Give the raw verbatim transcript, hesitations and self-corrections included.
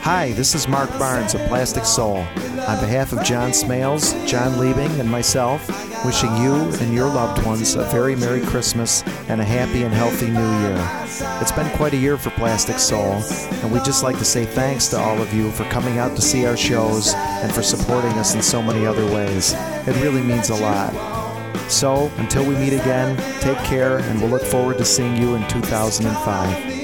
Hi, this is Mark Barnes of Plastic Soul. On behalf of John Smales, John Liebing, and myself, wishing you and your loved ones a very Merry Christmas and a happy and healthy New Year. It's been quite a year for Plastic Soul, and we'd just like to say thanks to all of you for coming out to see our shows and for supporting us in so many other ways. It really means a lot. So, until we meet again, take care, and we'll look forward to seeing you in two thousand five.